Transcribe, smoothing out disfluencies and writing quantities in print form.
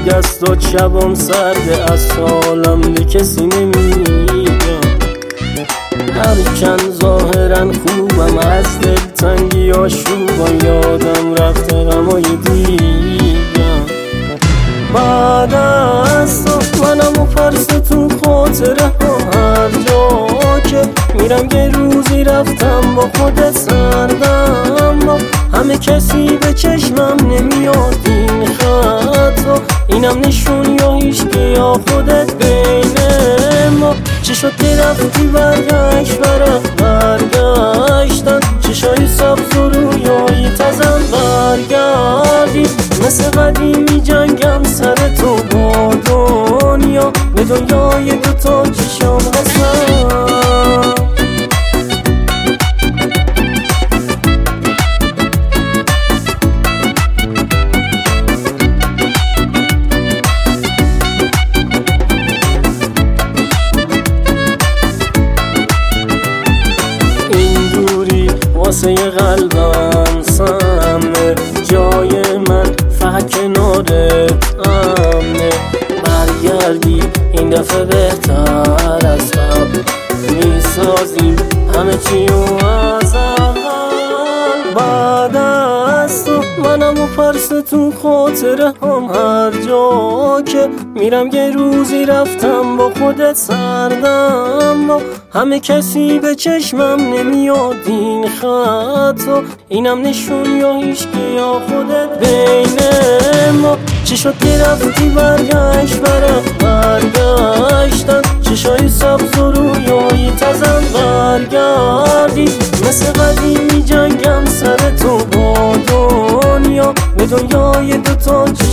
است و شبم سرده از سالم به کسی نمیگم. هرچند ظاهرا خوبم از دلتنگی آشوبم، یادم رفته غمای دیگم. بعد از تو منم و پرس تو خاطره هم، هر جا که میرم یه روزی رفتم با خودت سردم. همه کسی به چشمم نمیاد این خطا، اینم نشون یا هیچکی یا خودت بین ما. چه شد که رفتی برگشت برگشتن، چشای سبز و رویایی تازم برگردی. مثل قدیمی جنگم سر تو با دنیا، به دنیای دوتا چشام قسم. واسه قلبم سمه، جای من فقط کنارت امنه. برگردی این دفعه بهتر از قبل، میسازیم همه چیو از اول. بعد از تو منم و پرس تو خاطره هم، هر جا که میرم یه روزی رفتم با خودت سردم. همه کسی به چشمم نمیاد این خطا، اینم نشون یا هیچکی یا خودت بین ما. چه شد که رفتی برگشت برگشتن، چشای سبز و رویایی تازم برگردی. مثل قدیمی جنگم سر تو با دنیا، به دنیای دوتا